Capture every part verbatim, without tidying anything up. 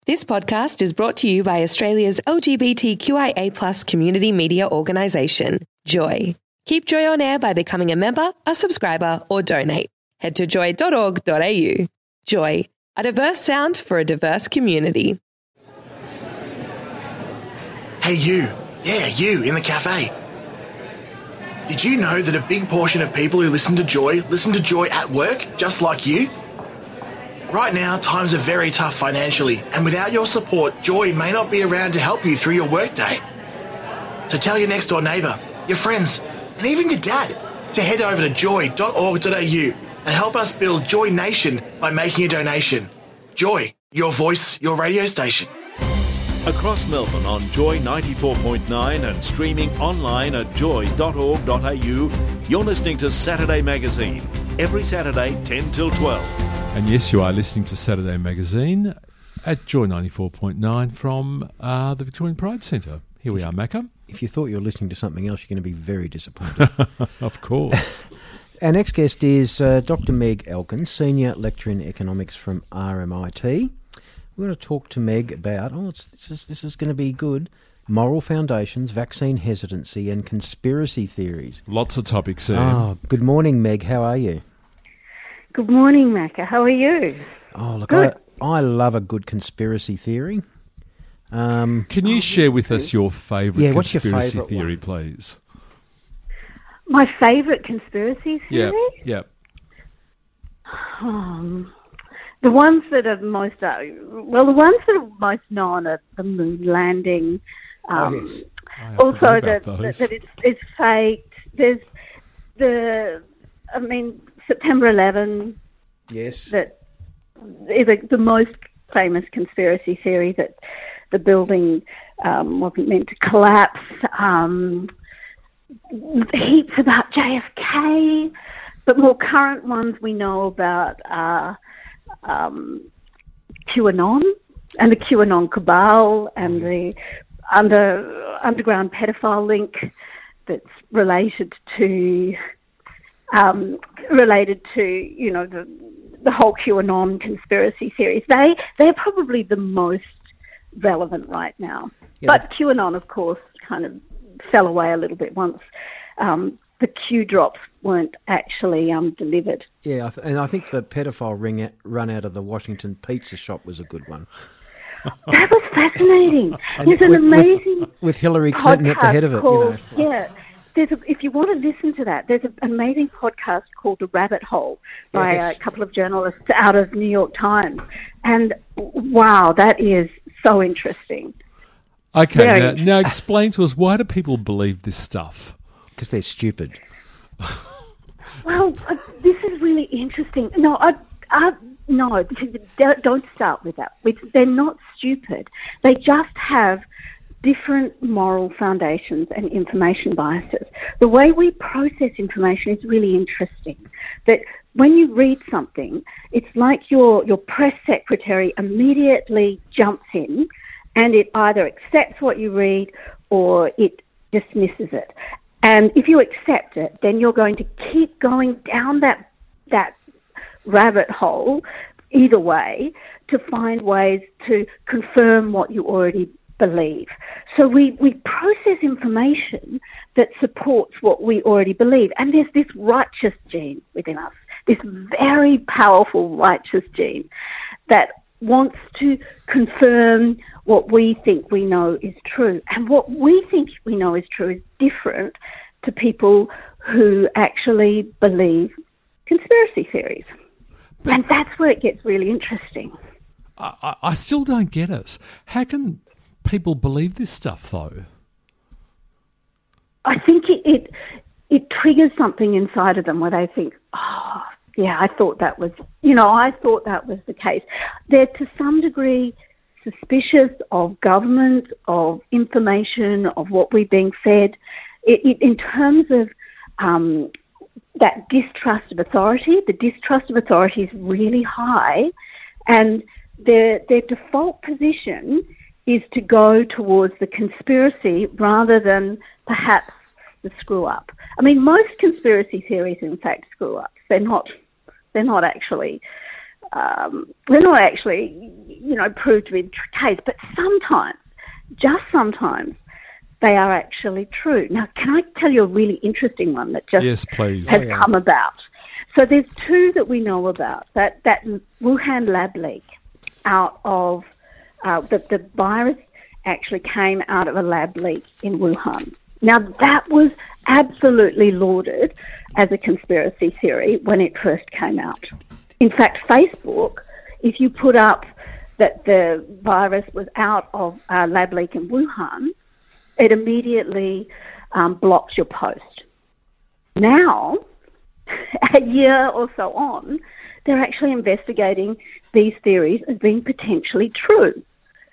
This podcast is brought to you by Australia's L G B T Q I A plus community media organisation, Joy. Keep Joy on air by becoming a member, a subscriber or donate. Head to joy dot org dot a u. Joy, a diverse sound for a diverse community. Hey you, yeah you in the cafe. Did you know that a big portion of people who listen to Joy listen to Joy at work, just like you? Right now, times are very tough financially, and without your support, Joy may not be around to help you through your workday. So tell your next door neighbour, your friends, and even your dad to head over to joy dot org dot a u and help us build Joy Nation by making a donation. Joy, your voice, your radio station. Across Melbourne on Joy ninety-four point nine and streaming online at joy dot org dot a u, you're listening to Saturday Magazine, every Saturday ten till twelve. And yes, you are listening to Saturday Magazine at Joy ninety-four point nine from uh, the Victorian Pride Centre. Here we are, Macca. If you thought you were listening to something else, you're going to be very disappointed. Of course. Our next guest is uh, Doctor Meg Elkins, Senior Lecturer in Economics from R M I T. We're going to talk to Meg about, oh, it's, this is this is going to be good, moral foundations, vaccine hesitancy and conspiracy theories. Lots of topics there. Oh, good morning, Meg. How are you? Good morning, Macca. How are you? Oh, look, I, I love a good conspiracy theory. Um, Can you oh, share with us your favourite yeah, what's your conspiracy favourite theory, one? please? My favourite conspiracy Yeah, theory? yeah. Um, the ones that are most, uh, well, the ones that are most known are the moon landing. Um, oh, yes. I also, forgot that, about that, those. that it's, it's faked. There's the, I mean, September eleventh. Yes. That is a, the most famous conspiracy theory that the building um, wasn't meant to collapse. Um, heaps about J F K, but more current ones we know about are um, QAnon and the QAnon cabal and the under underground pedophile link that's related to um, related to you know the the whole QAnon conspiracy theories. They they're probably the most relevant right now. Yeah. But QAnon, of course, kind of fell away a little bit once um, the Q drops weren't actually um, delivered. Yeah, I th- and I think the pedophile ring out, run out of the Washington pizza shop was a good one. That was fascinating. And There's an with, amazing with, with Hillary Clinton at the head of it. called, You know. Yeah. There's a, if you want to listen to that, there's an amazing podcast called The Rabbit Hole by Yes. a couple of journalists out of New York Times. And wow, that is so interesting. Okay, Very now, interesting. now explain to us, why do people believe this stuff? Because they're stupid. Well, uh, this is really interesting. No, I, I, no, don't don't start with that. It's, they're not stupid. They just have different moral foundations and information biases. The way we process information is really interesting. That when you read something, it's like your your press secretary immediately jumps in and it either accepts what you read or it dismisses it. And if you accept it, then you're going to keep going down that that rabbit hole either way to find ways to confirm what you already believe. So we, we process information that supports what we already believe. And there's this righteous gene within us, this very powerful righteous gene that wants to confirm what we think we know is true. And what we think we know is true is different to people who actually believe conspiracy theories. But and that's where it gets really interesting. I, I- I still don't get it. How can people believe this stuff, though? I think it, it it triggers something inside of them where they think, oh, yeah, I thought that was, you know, I thought that was the case. They're to some degree suspicious of government, of information, of what we're being fed. It, it, in terms of um, that distrust of authority, the distrust of authority is really high, and their their default position is to go towards the conspiracy rather than perhaps the screw up. I mean, most conspiracy theories, in fact, screw up. They're not. They're not actually um, they're not actually, you know, proved to be the case, but sometimes, just sometimes, they are actually true. Now, can I tell you a really interesting one that just yes, please. has oh, yeah. come about? So there's two that we know about, that, that Wuhan lab leak out of, uh, the, the virus actually came out of a lab leak in Wuhan. Now, that was absolutely lauded as a conspiracy theory when it first came out. In fact, Facebook, if you put up that the virus was out of a lab leak in Wuhan, it immediately um, blocks your post. Now, a year or so on, they're actually investigating these theories as being potentially true.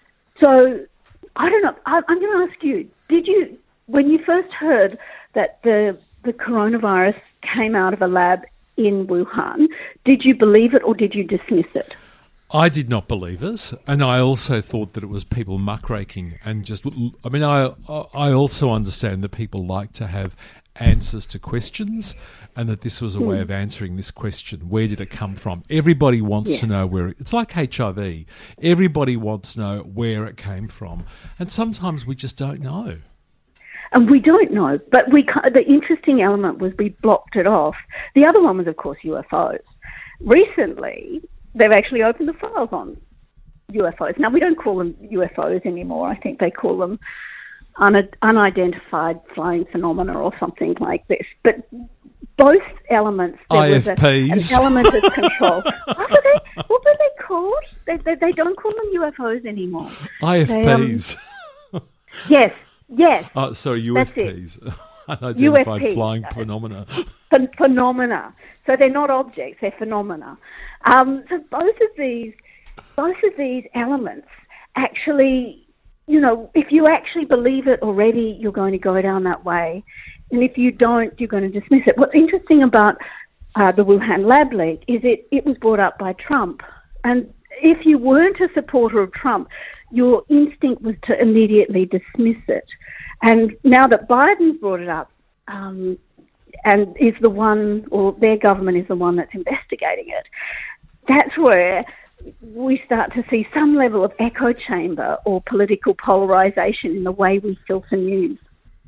So, I don't know, I, I'm going to ask you, did you, when you first heard that the the coronavirus came out of a lab in Wuhan, did you believe it or did you dismiss it? I did not believe it, and I also thought that it was people muckraking and just. I mean, I I also understand that people like to have answers to questions, and that this was a mm. way of answering this question: where did it come from? Everybody wants yeah. to know where. It, it's like H I V. Everybody wants to know where it came from, and sometimes we just don't know. And we don't know, but we the interesting element was we blocked it off. The other one was, of course, U F Os. Recently, they've actually opened the files on U F Os. Now, we don't call them U F Os anymore. I think they call them un- unidentified flying phenomena or something like this. But both elements, there I F Ps. was a, an element of control. What were they, what were they called? They, they, they don't call them U F Os anymore. I F Ps. They, um, yes. Yes. Oh, sorry, U F Ps. Unidentified U F Ps. Flying phenomena. Ph- phenomena. So they're not objects; they're phenomena. Um, so both of these, both of these elements, actually, you know, if you actually believe it already, you're going to go down that way, and if you don't, you're going to dismiss it. What's interesting about uh, the Wuhan lab leak is it it was brought up by Trump, and if you weren't a supporter of Trump, your instinct was to immediately dismiss it. And now that Biden's brought it up, um, and is the one, or their government is the one that's investigating it, that's where we start to see some level of echo chamber or political polarisation in the way we filter news.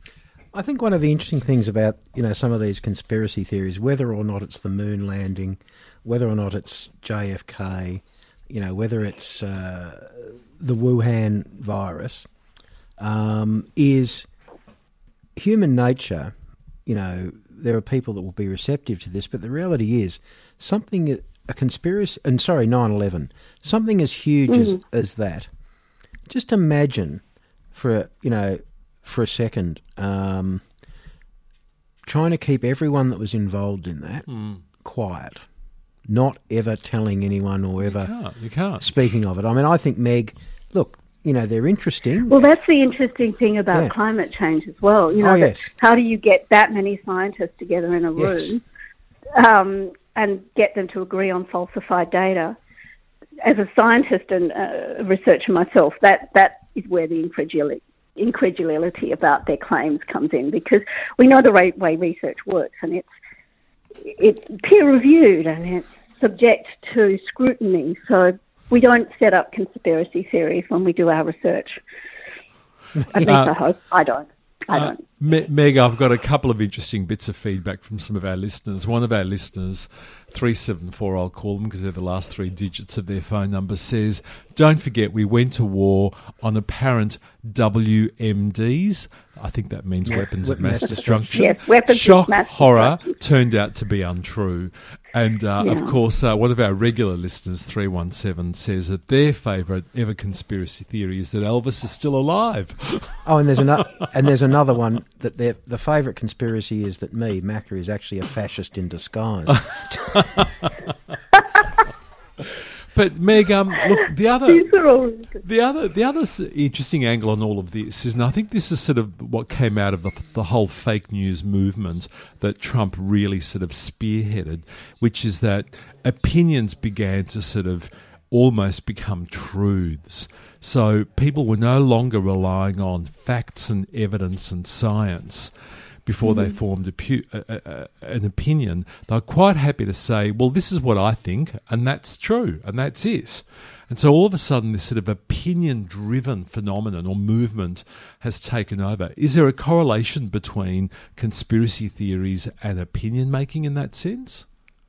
I think one of the interesting things about, you know, some of these conspiracy theories, whether or not it's the moon landing, whether or not it's J F K, you know, whether it's uh, the Wuhan virus, um, is human nature. You know, there are people that will be receptive to this, but the reality is something, a conspiracy, and sorry, nine eleven, something as huge mm. as, as that. Just imagine for, you know, for a second, um, trying to keep everyone that was involved in that mm. quiet. Not ever telling anyone or ever you can't, you can't. speaking of it. I mean, I think, Meg, look, you know, they're interesting. Well, that's the interesting thing about yeah. climate change as well. You know, oh, yes. how do you get that many scientists together in a room yes. um, and get them to agree on falsified data? As a scientist and a researcher myself, that, that is where the incredulity, incredulity about their claims comes in, because we know the way, way research works, and it's it's peer-reviewed and it's subject to scrutiny. So we don't set up conspiracy theories when we do our research. At least uh, I hope. I don't. I uh, don't. Meg, I've got a couple of interesting bits of feedback from some of our listeners. One of our listeners, three seven four, I'll call them because they're the last three digits of their phone number, says, don't forget we went to war on apparent W M Ds. I think that means yeah. weapons of mass destruction. Yes, weapons Shock, of mass horror destruction. Turned out to be untrue. And, uh, yeah. of course, uh, one of our regular listeners, three one seven, says that their favourite ever conspiracy theory is that Elvis is still alive. Oh, and there's another, and there's another one that their the favourite conspiracy is that me, Macca, is actually a fascist in disguise. But Meg, um, look, the other, the other, the other interesting angle on all of this is, and I think this is sort of what came out of the, the whole fake news movement that Trump really sort of spearheaded, which is that opinions began to sort of almost become truths. So people were no longer relying on facts and evidence and science, before Mm-hmm. they formed a pu- a, a, a, an opinion. They're quite happy to say, well, this is what I think, and that's true, and that's it. And so all of a sudden this sort of opinion-driven phenomenon or movement has taken over. Is there a correlation between conspiracy theories and opinion-making in that sense?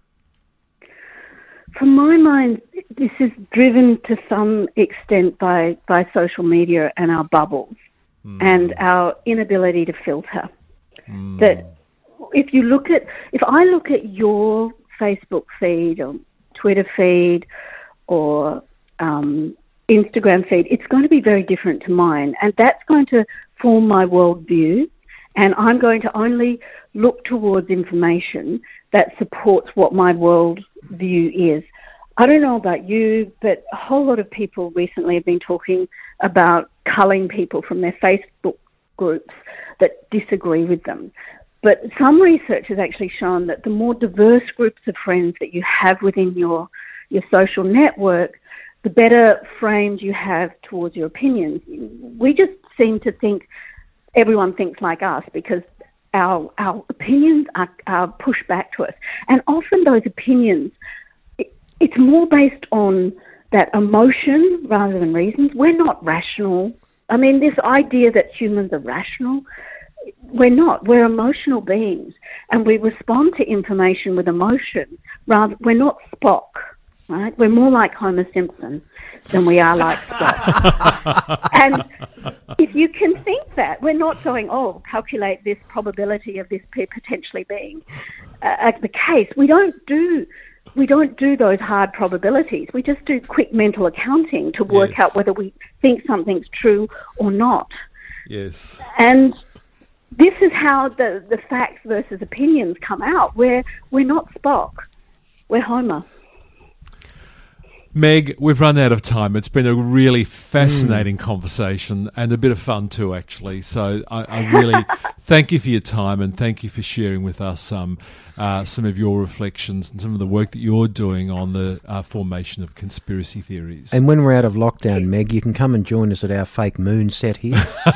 From my mind, this is driven to some extent by, by social media and our bubbles mm. and our inability to filter. Mm. That if you look at, if I look at your Facebook feed or Twitter feed or um, Instagram feed, it's going to be very different to mine, and that's going to form my worldview, and I'm going to only look towards information that supports what my worldview is. I don't know about you, but a whole lot of people recently have been talking about culling people from their Facebook groups that disagree with them. But some research has actually shown that the more diverse groups of friends that you have within your, your social network, the better framed you have towards your opinions. We just seem to think everyone thinks like us because our our opinions are, are pushed back to us. And often those opinions, it, it's more based on that emotion rather than reasons. We're not rational. I mean, this idea that humans are rational, we're not. We're emotional beings, and we respond to information with emotion. Rather, we're not Spock, right? We're more like Homer Simpson than we are like Spock. And if you can think that, we're not going, oh, calculate this probability of this potentially being uh, the case. We don't do we don't do those hard probabilities. We just do quick mental accounting to work yes. out whether we think something's true or not. Yes. And this is how the, the facts versus opinions come out. We're, we're not Spock. We're Homer. Meg, we've run out of time. It's been a really fascinating mm. conversation and a bit of fun too, actually. So I, I really thank you for your time and thank you for sharing with us um, uh, some of your reflections and some of the work that you're doing on the uh, formation of conspiracy theories. And when we're out of lockdown, Meg, you can come and join us at our fake moon set here.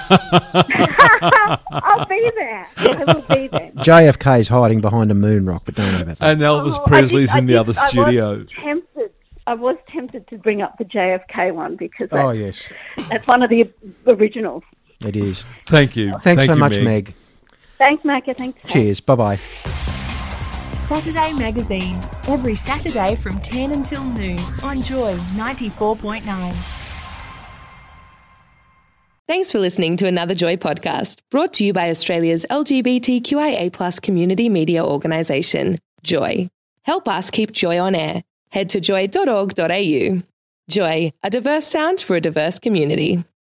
I'll be there. I will be there. J F K's hiding behind a moon rock, but don't worry about that. And Elvis oh, Presley's did, in the did, other I studio. Was tempted. I was tempted to bring up the J F K one because that's, oh, yes. that's one of the originals. It is. Thank you. Thanks Thank so you, much, Meg. Meg. Thanks, Macca. Thanks. Cheers. Bye-bye. Saturday Magazine, every Saturday from ten until noon on Joy ninety-four point nine. Thanks for listening to another Joy podcast, brought to you by Australia's L G B T Q I A plus community media organisation, Joy. Help us keep Joy on air. Head to joy dot org dot a u. Joy, a diverse sound for a diverse community.